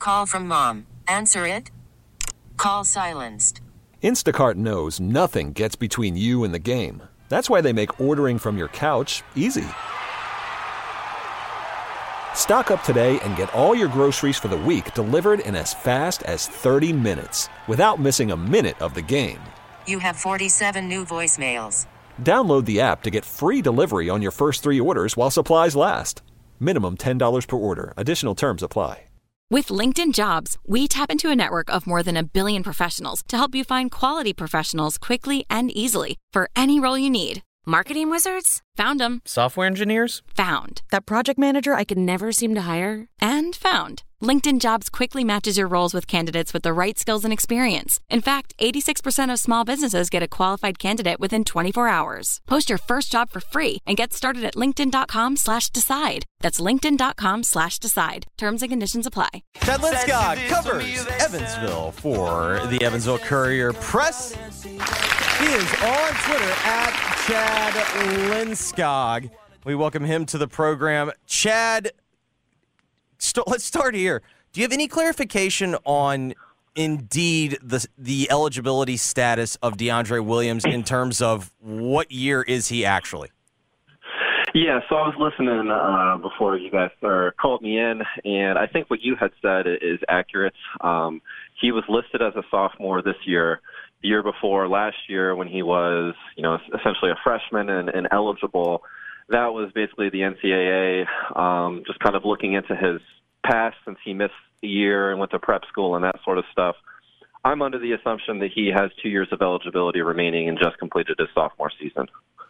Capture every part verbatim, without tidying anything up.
Call from mom. Answer it. Call silenced. Instacart knows nothing gets between you and the game. That's why they make ordering from your couch easy. Stock up today and get all your groceries for the week delivered in as fast as thirty minutes without missing a minute of the game. You have forty-seven new voicemails. Download the app to get free delivery on your first three orders while supplies last. Minimum ten dollars per order. Additional terms apply. With LinkedIn Jobs, we tap into a network of more than a billion professionals to help you find quality professionals quickly and easily for any role you need. Marketing wizards? Found them. Software engineers? Found. That project manager I could never seem to hire? And found. LinkedIn Jobs quickly matches your roles with candidates with the right skills and experience. In fact, eighty-six percent of small businesses get a qualified candidate within twenty-four hours. Post your first job for free and get started at linkedin.com slash decide. That's linkedin.com slash decide. Terms and conditions apply. Chad Linskog covers Evansville for the Evansville Courier Press. He is on Twitter at Chad Linskog. We welcome him to the program. Chad, st- let's start here. Do you have any clarification on, indeed, the the eligibility status of DeAndre Williams in terms of what year is he actually? Yeah, so I was listening uh, before you guys uh, called me in, and I think what you had said is accurate. Um, he was listed as a sophomore this year. The year before, last year, when he was, you know, essentially a freshman and, and eligible, that was basically the N C double A um, just kind of looking into his past since he missed a year and went to prep school and that sort of stuff. I'm under the assumption that he has two years of eligibility remaining and just completed his sophomore season.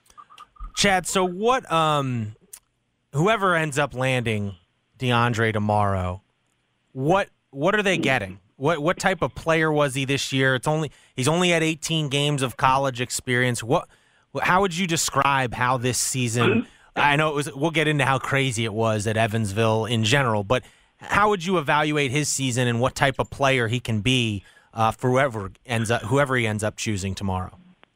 Chad, so what, um, whoever ends up landing DeAndre tomorrow, what what are they getting? What what type of player was he this year? It's only he's only had eighteen games of college experience. What how would you describe how this season? I know it was. We'll get into how crazy it was at Evansville in general, but how would you evaluate his season and what type of player he can be uh, for whoever ends up whoever he ends up choosing tomorrow?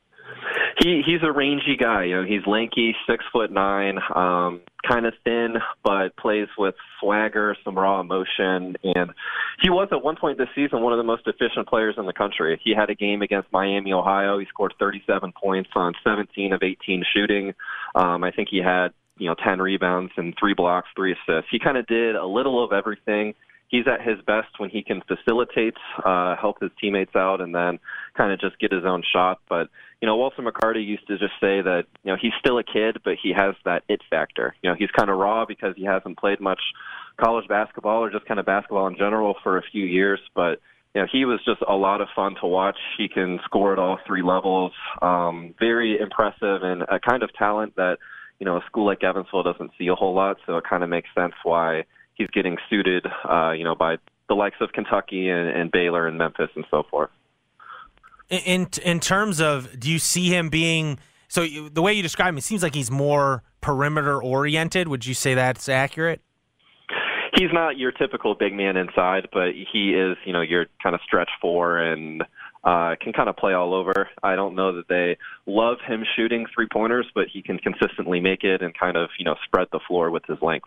He he's a rangy guy. You know, he's lanky, six foot nine, um, kind of thin, but plays with swagger, some raw emotion. And he was at one point this season one of the most efficient players in the country. He had a game against Miami, Ohio. He scored thirty-seven points on seventeen of eighteen shooting. Um, I think he had you know ten rebounds and three blocks, three assists. He kind of did a little of everything. He's at his best when he can facilitate, uh, help his teammates out, and then kind of just get his own shot. But, you know, Walter McCarty used to just say that, you know, he's still a kid, but he has that it factor. You know, he's kind of raw because he hasn't played much college basketball or just kind of basketball in general for a few years. But, you know, he was just a lot of fun to watch. He can score at all three levels. Um, very impressive and a kind of talent that, you know, a school like Evansville doesn't see a whole lot. So it kind of makes sense why he's getting suited, uh, you know, by the likes of Kentucky and, and Baylor and Memphis and so forth. In in terms of, do you see him being so? You, the way you describe him, it seems like he's more perimeter oriented. Would you say that's accurate? He's not your typical big man inside, but he is, you know, your kind of stretch four and uh, can kind of play all over. I don't know that they love him shooting three pointers, but he can consistently make it and kind of, you know, spread the floor with his length.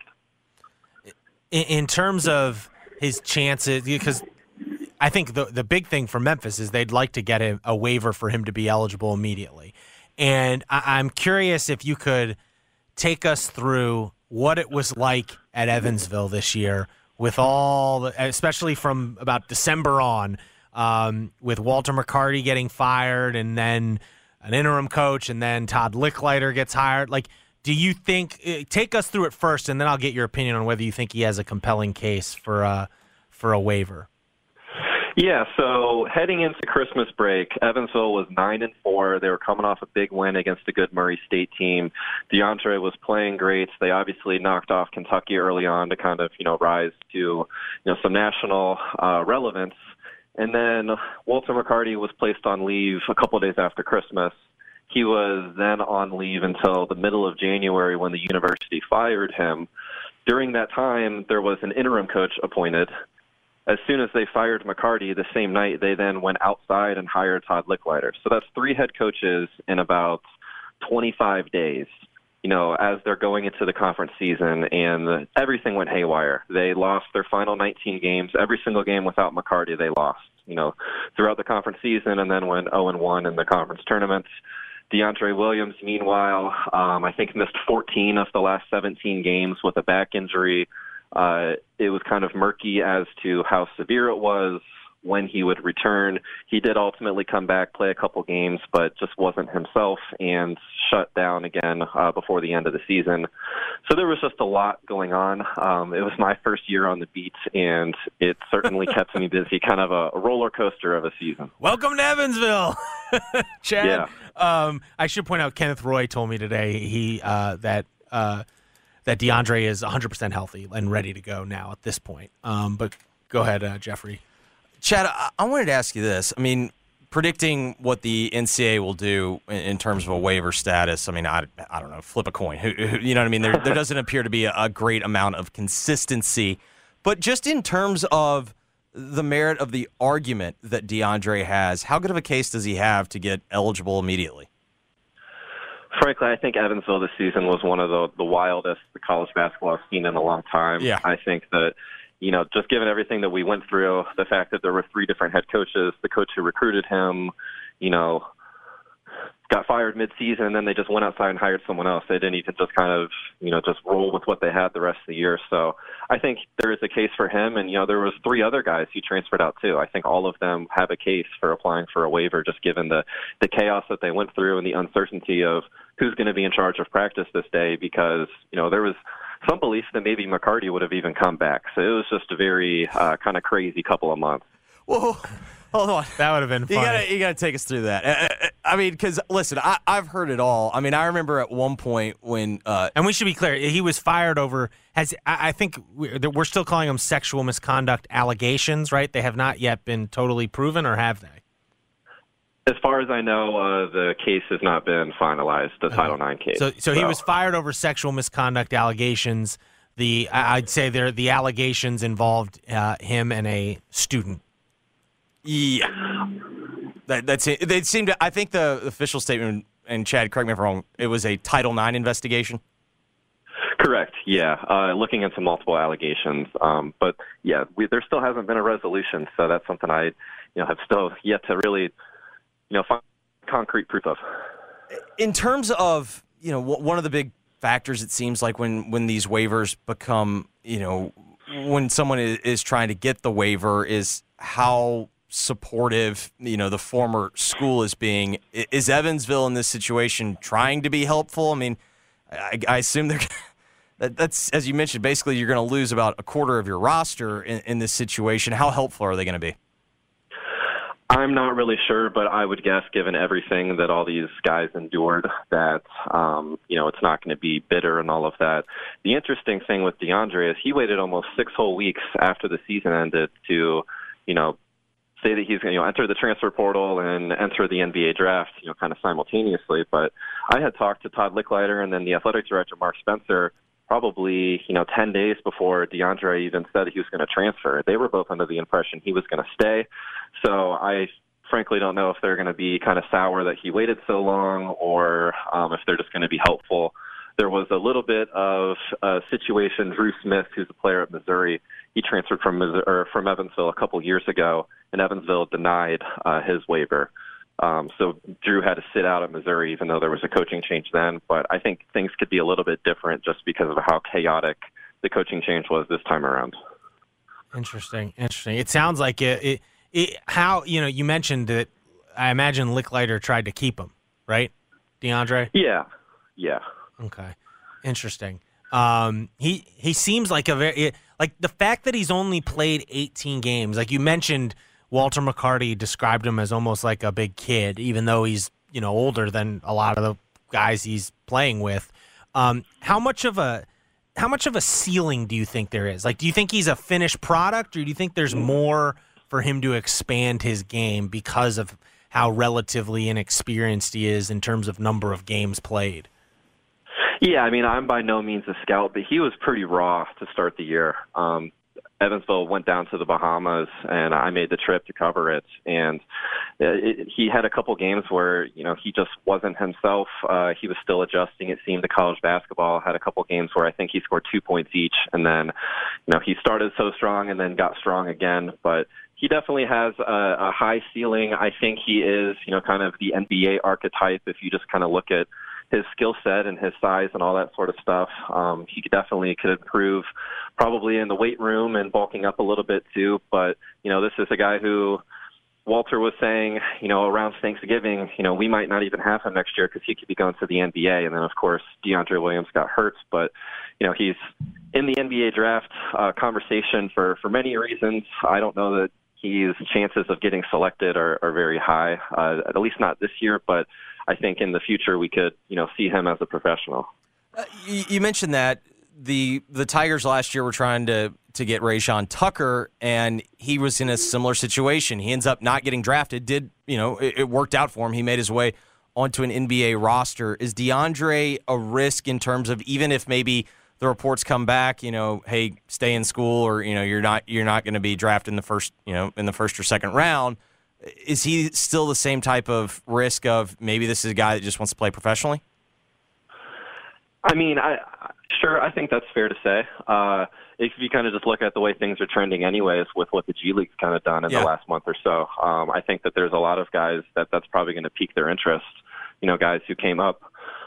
In, in terms of his chances, because I think the the big thing for Memphis is they'd like to get a, a waiver for him to be eligible immediately. And I, I'm curious if you could take us through what it was like at Evansville this year with all, the, especially from about December on, um, with Walter McCarty getting fired and then an interim coach and then Todd Licklider gets hired. Like, do you think – take us through it first, and then I'll get your opinion on whether you think he has a compelling case for a, for a waiver. Yeah, so heading into Christmas break, Evansville was nine and four. They were coming off a big win against a good Murray State team. DeAndre was playing great. They obviously knocked off Kentucky early on to kind of, you know, rise to, you know, some national uh, relevance. And then Walter McCarty was placed on leave a couple of days after Christmas. He was then on leave until the middle of January when the university fired him. During that time, there was an interim coach appointed. As soon as they fired McCarty the same night, they then went outside and hired Todd Licklider. So that's three head coaches in about twenty-five days. you know, as they're going into the conference season, and everything went haywire. They lost their final nineteen games. Every single game without McCarty, they lost, you know, throughout the conference season, and then went oh and one in the conference tournaments. DeAndre Williams, meanwhile, um, I think missed fourteen of the last seventeen games with a back injury. Uh, it was kind of murky as to how severe it was, when he would return. He did ultimately come back, play a couple games, but just wasn't himself and shut down again uh, before the end of the season. So there was just a lot going on. Um, it was my first year on the beat, and it certainly kept me busy, kind of a roller coaster of a season. Welcome to Evansville, Chad. Yeah. Um, I should point out, Kenneth Roy told me today he uh, that uh, that DeAndre is one hundred percent healthy and ready to go now at this point. Um, but go ahead, uh, Jeffrey. Chad, I-, I wanted to ask you this. I mean, predicting what the N C double A will do in, in terms of a waiver status, I mean, I, I don't know, flip a coin. Who, who, you know what I mean? There, there doesn't appear to be a, a great amount of consistency. But just in terms of the merit of the argument that DeAndre has, how good of a case does he have to get eligible immediately? Frankly, I think Evansville this season was one of the, the wildest the college basketball I've seen in a long time. Yeah. I think that, you know, just given everything that we went through, the fact that there were three different head coaches, the coach who recruited him, you know, got fired mid-season, and then they just went outside and hired someone else. They didn't even just kind of, you know, just roll with what they had the rest of the year. So I think there is a case for him, and, you know, there was three other guys who transferred out too. I think all of them have a case for applying for a waiver, just given the, the chaos that they went through and the uncertainty of who's going to be in charge of practice this day, because, you know, there was some belief that maybe McCarty would have even come back. So it was just a very uh, kind of crazy couple of months. Whoa. Hold on. That would have been funny. You gotta, you gotta take us through that. I, I mean, because, listen, I, I've heard it all. I mean, I remember at one point when... Uh, and we should be clear, he was fired over... Has I, I think we're, we're still calling them sexual misconduct allegations, right? They have not yet been totally proven, or have they? As far as I know, uh, the case has not been finalized, the Title nine case. So, so he was fired over sexual misconduct allegations. The I'd say there the allegations involved uh, him and a student. Yeah, that, that's it. They seem to. I think the official statement, and Chad, correct me if I'm wrong, it was a Title nine investigation. Correct. Yeah, uh, looking into multiple allegations, um, but yeah, we, there still hasn't been a resolution. So that's something I, you know, have still yet to really, you know, find concrete proof of. In terms of, you know, one of the big factors, it seems like when when these waivers become, you know, when someone is, is trying to get the waiver, is how supportive, you know, the former school is being. Is Evansville in this situation trying to be helpful? I mean, I, I assume they're that, that's, as you mentioned, basically you're going to lose about a quarter of your roster in, in this situation. How helpful are they going to be? I'm not really sure, but I would guess, given everything that all these guys endured, that, um, you know, it's not going to be bitter and all of that. The interesting thing with DeAndre is he waited almost six whole weeks after the season ended to, you know, say that he's going to, you know, enter the transfer portal and enter the N B A draft, you know, kind of simultaneously. But I had talked to Todd Licklider and then the athletic director, Mark Spencer, probably, you know, ten days before DeAndre even said he was going to transfer. They were both under the impression he was going to stay. So I frankly don't know if they're going to be kind of sour that he waited so long, or um, if they're just going to be helpful. There was a little bit of a situation. Drew Smith, who's a player at Missouri, he transferred from Missouri, or from Evansville a couple years ago, and Evansville denied uh, his waiver. Um, so Drew had to sit out at Missouri, even though there was a coaching change then. But I think things could be a little bit different just because of how chaotic the coaching change was this time around. Interesting, interesting. It sounds like it. it, it how you know you mentioned that. I imagine Licklider tried to keep him, right, DeAndre? Yeah, yeah. Okay, interesting. Um, he he seems like a very like the fact that he's only played eighteen games. Like you mentioned, Walter McCarty described him as almost like a big kid, even though he's, you know, older than a lot of the guys he's playing with. Um, how much of a how much of a ceiling do you think there is? Like, do you think he's a finished product, or do you think there's more for him to expand his game because of how relatively inexperienced he is in terms of number of games played? Yeah, I mean, I'm by no means a scout, but he was pretty raw to start the year. Um, Evansville went down to the Bahamas, and I made the trip to cover it. And it, he had a couple games where, you know, he just wasn't himself. Uh, he was still adjusting, it seemed, to college basketball. Had a couple games where I think he scored two points each. And then, you know, he started so strong and then got strong again. But he definitely has a, a high ceiling. I think he is, you know, kind of the N B A archetype if you just kind of look at his skill set and his size and all that sort of stuff. Um, he definitely could improve probably in the weight room and bulking up a little bit too. But, you know, this is a guy who Walter was saying, you know, around Thanksgiving, you know, we might not even have him next year because he could be going to the N B A. And then, of course, DeAndre Williams got hurt. But, you know, he's in the N B A draft uh, conversation for, for many reasons. I don't know that his chances of getting selected are, are very high, uh, at least not this year. But I think in the future we could, you know, see him as a professional. Uh, you, you mentioned that the the Tigers last year were trying to to get Rajon Tucker, and he was in a similar situation. He ends up not getting drafted. Did you know it, it worked out for him? He made his way onto an N B A roster. Is DeAndre a risk in terms of even if maybe the reports come back, you know, hey, stay in school, or you know, you're not you're not going to be drafted in the first, you know, in the first or second round? Is he still the same type of risk of maybe this is a guy that just wants to play professionally? I mean, I sure, I think that's fair to say. Uh, if you kind of just look at the way things are trending anyways with what the G League's kind of done in yeah. the last month or so, um, I think that there's a lot of guys that that's probably going to pique their interest, you know, guys who came up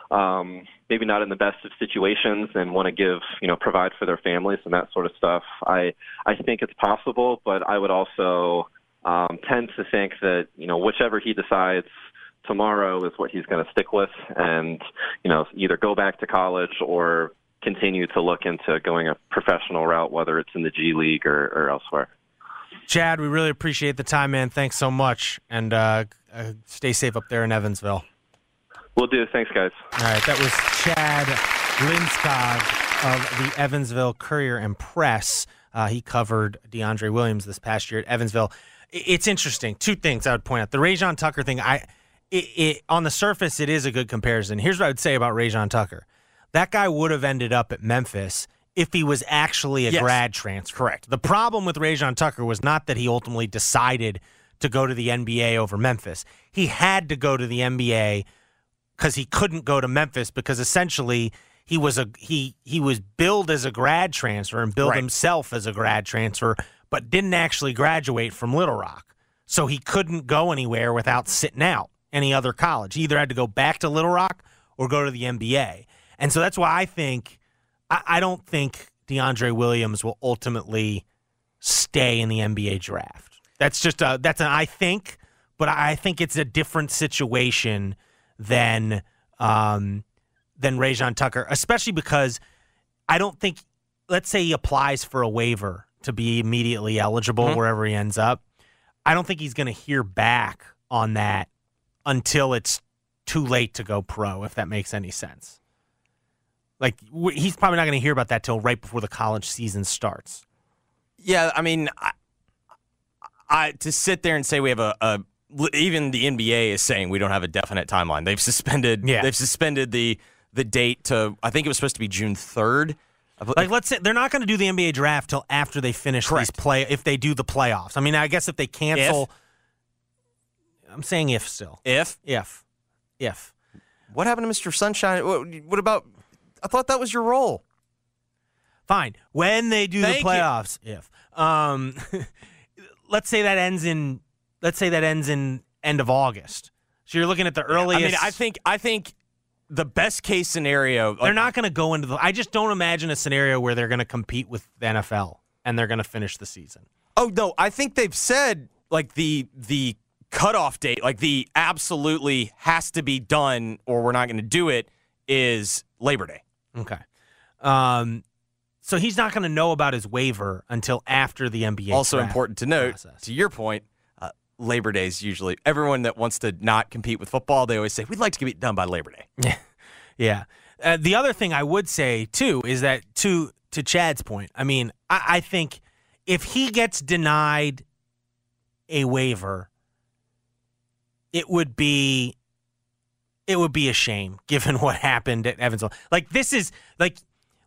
um, maybe not in the best of situations and want to give, you know, provide for their families and that sort of stuff. I, I think it's possible, but I would also Um, tend to think that, you know, whichever he decides tomorrow is what he's going to stick with and, you know, either go back to college or continue to look into going a professional route, whether it's in the G League or, or elsewhere. Chad, we really appreciate the time, man. Thanks so much. And uh, uh, stay safe up there in Evansville. Will do. Thanks, guys. All right, that was Chad Lindskog of the Evansville Courier and Press. Uh, he covered DeAndre Williams this past year at Evansville. It's interesting. Two things I would point out. The Rajon Tucker thing, I, it, it, on the surface, it is a good comparison. Here's what I would say about Rajon Tucker. That guy would have ended up at Memphis if he was actually a yes. grad transfer. Correct. The problem with Rajon Tucker was not that he ultimately decided to go to the N B A over Memphis. He had to go to the N B A because he couldn't go to Memphis because essentially he was a he he was billed as a grad transfer and billed right. himself as a grad transfer, but didn't actually graduate from Little Rock. So he couldn't go anywhere without sitting out any other college. He either had to go back to Little Rock or go to the N B A. And so that's why I think, I, I don't think DeAndre Williams will ultimately stay in the N B A draft. That's just a, that's an I think, but I think it's a different situation than, um, than Rajon Tucker, especially because I don't think, let's say he applies for a waiver to be immediately eligible mm-hmm. wherever he ends up. I don't think he's going to hear back on that until it's too late to go pro, if that makes any sense. Like, w- he's probably not going to hear about that till right before the college season starts. Yeah, I mean, I, I to sit there and say we have a, a even the N B A is saying we don't have a definite timeline. They've suspended. Yeah. They've suspended the the date to, I think it was supposed to be June third. Like, let's say they're not going to do the N B A draft till after they finish Correct. these play. If they do the playoffs, I mean, I guess if they cancel, if? I'm saying if still, If if, if. What happened to Mister Sunshine? What, what about? I thought that was your role. Fine. When they do Thank the playoffs, you. if. Um, let's say that ends in. Let's say that ends in end of August. So you're looking at the earliest. I mean, I think. I think. The best case scenario, they're not going to go into the. I just don't imagine a scenario where they're going to compete with the N F L and they're going to finish the season. Oh no, I think they've said like the the cutoff date, like the absolutely has to be done or we're not going to do it, is Labor Day. Okay, um, so he's not going to know about his waiver until after the N B A. Also important to note, process. to your point, uh, Labor Day is usually everyone that wants to not compete with football. They always say we'd like to get it done by Labor Day. Yeah. Uh, the other thing I would say too is that to to Chad's point, I mean, I, I think if he gets denied a waiver, it would be it would be a shame given what happened at Evansville. Like this is like like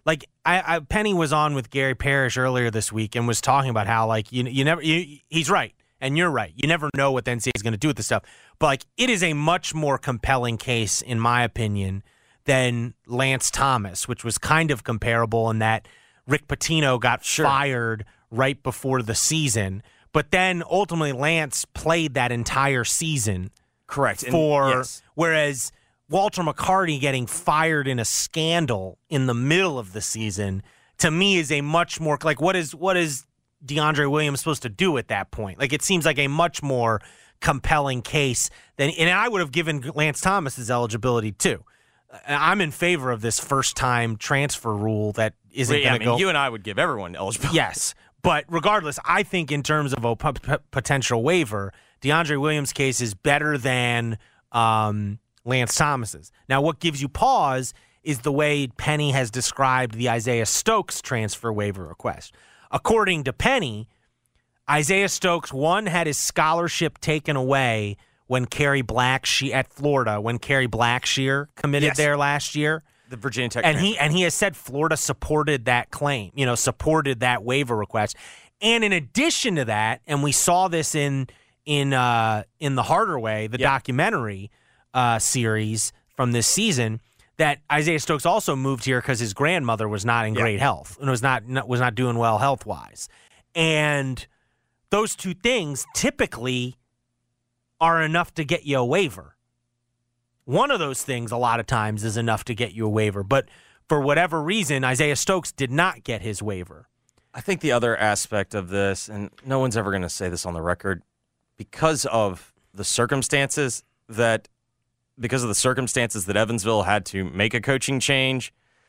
I, I Penny was on with Gary Parrish earlier this week and was talking about how like you you never you, he's right and you're right. You never know what the N C double A is going to do with this stuff. But like it is a much more compelling case, in my opinion, than Lance Thomas, which was kind of comparable in that Rick Pitino got sure. fired right before the season, but then ultimately Lance played that entire season. Correct. For and, yes. Whereas Walter McCarty getting fired in a scandal in the middle of the season, to me, is a much more like what is what is DeAndre Williams supposed to do at that point? Like it seems like a much more compelling case than, and I would have given Lance Thomas his eligibility too. I'm in favor of this first-time transfer rule that isn't yeah, going to I mean, go. You and I would give everyone eligibility. Yes, but regardless, I think in terms of a p- p- potential waiver, DeAndre Williams' case is better than um, Lance Thomas's. Now, what gives you pause is the way Penny has described the Isaiah Stokes transfer waiver request. According to Penny, Isaiah Stokes, one, had his scholarship taken away when Kerry Blackshear at Florida, when Kerry Blackshear committed yes. there last year. The Virginia Tech and transfer. he and he has said Florida supported that claim, you know, supported that waiver request. And in addition to that, and we saw this in in uh, in The Harder Way, the yep. documentary uh, series from this season, that Isaiah Stokes also moved here because his grandmother was not in yep. great health and was not, not was not doing well health wise. And those two things typically are enough to get you a waiver. One of those things a lot of times is enough to get you a waiver, but for whatever reason, Isaiah Stokes did not get his waiver. I think the other aspect of this, and no one's ever going to say this on the record, because of the circumstances that because of the circumstances that Evansville had to make a coaching change,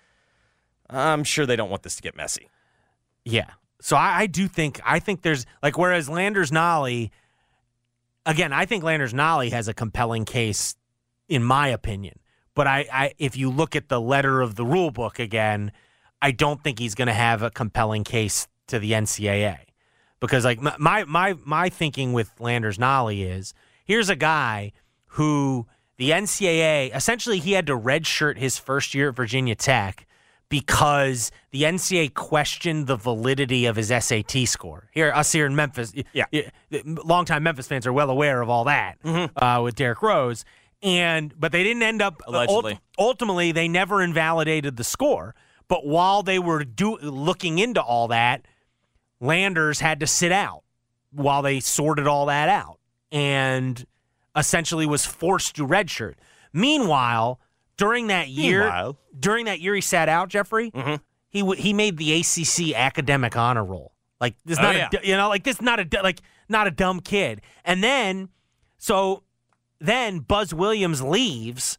I'm sure they don't want this to get messy. Yeah. So I, I do think I think there's like whereas Landers Nolly, again, I think Landers Nolly has a compelling case, in my opinion. But I, I if you look at the letter of the rule book again, I don't think he's going to have a compelling case to the N C double A. Because like my my my thinking with Landers Nolly is here's a guy who the N C double A essentially he had to redshirt his first year at Virginia Tech because the N C double A questioned the validity of his S A T score. Here, us here in Memphis, yeah, longtime Memphis fans are well aware of all that mm-hmm. uh, with Derrick Rose. And but they didn't end up allegedly. Ult- ultimately, they never invalidated the score. But while they were do- looking into all that, Landers had to sit out while they sorted all that out, and essentially was forced to redshirt. Meanwhile, during that year, Meanwhile. during that year he sat out, Jeffrey, mm-hmm. he w- he made the A C C academic honor roll. Like this, Oh, not yeah. a, you know, like this, not a like not a dumb kid. And then, so then Buzz Williams leaves,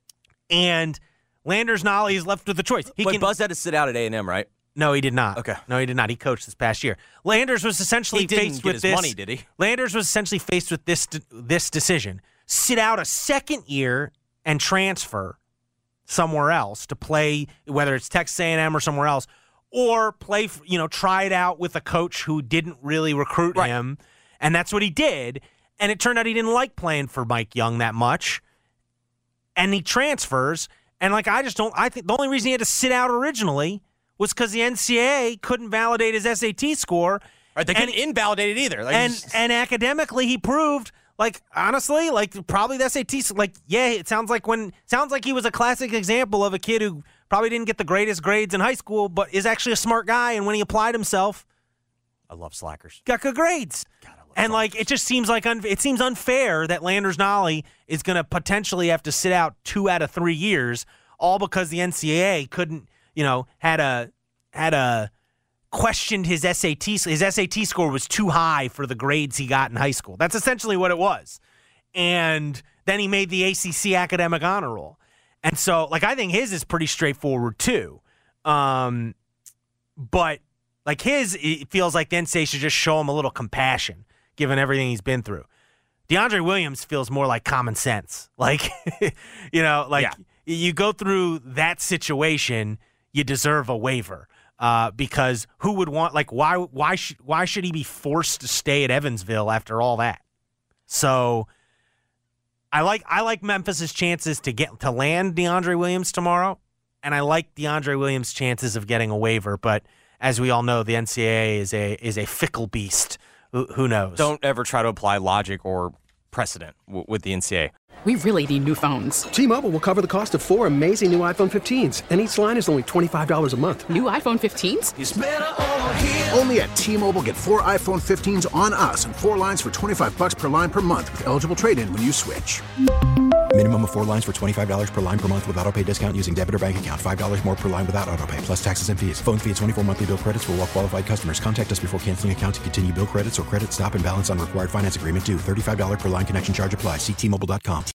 and Landers Nolly is left with a choice. He but can, Buzz had to sit out at A and M, right? No, he did not. Okay. No, he did not. He coached this past year. Landers was essentially He didn't faced get with his this. money, did he? Landers was essentially faced with this this decision: sit out a second year and transfer somewhere else to play, whether it's Texas A and M or somewhere else, or play, you know, try it out with a coach who didn't really recruit Right. him, and that's what he did. And it turned out he didn't like playing for Mike Young that much, and he transfers. And like I just don't. I think the only reason he had to sit out originally was because the N C double A couldn't validate his S A T score. Right, they and, couldn't invalidate it either. Like, and just- and academically, he proved, like honestly, like probably the S A T. Like yeah, it sounds like when sounds like he was a classic example of a kid who probably didn't get the greatest grades in high school, but is actually a smart guy. And when he applied himself, I love slackers. got good grades. God, I love And slackers. like it just seems like un- it seems unfair that Landers Nolly is going to potentially have to sit out two out of three years, all because the N C double A couldn't, you know, had a had a questioned his S A T. His S A T score was too high for the grades he got in high school. That's essentially what it was. And then he made the A C C academic honor roll. And so, like, I think his is pretty straightforward too. Um, but like his, it feels like the N C double A should just show him a little compassion, given everything he's been through. DeAndre Williams feels more like common sense. Like, you know, like Yeah. you go through that situation, you deserve a waiver. Uh, because who would want, like, why why should why should he be forced to stay at Evansville after all that? So I like I like Memphis's chances to get to land DeAndre Williams tomorrow. and I like DeAndre Williams' chances of getting a waiver, but as we all know, the N C double A is a is a fickle beast. Who, who knows? Don't ever try to apply logic or precedent w- with the N C double A. We really need new phones. T-Mobile will cover the cost of four amazing new iPhone fifteens, and each line is only twenty-five dollars a month. New iPhone fifteens? It's better over here. Only at T-Mobile, get four iPhone fifteens on us and four lines for twenty-five dollars per line per month with eligible trade-in when you switch. Minimum of four lines for twenty-five dollars per line per month with autopay discount using debit or bank account. five dollars more per line without autopay, plus taxes and fees. Phone fee at twenty-four monthly bill credits for well-qualified customers. Contact us before canceling account to continue bill credits or credit stop and balance on required finance agreement due. thirty-five dollars per line connection charge applies. See T Mobile dot com.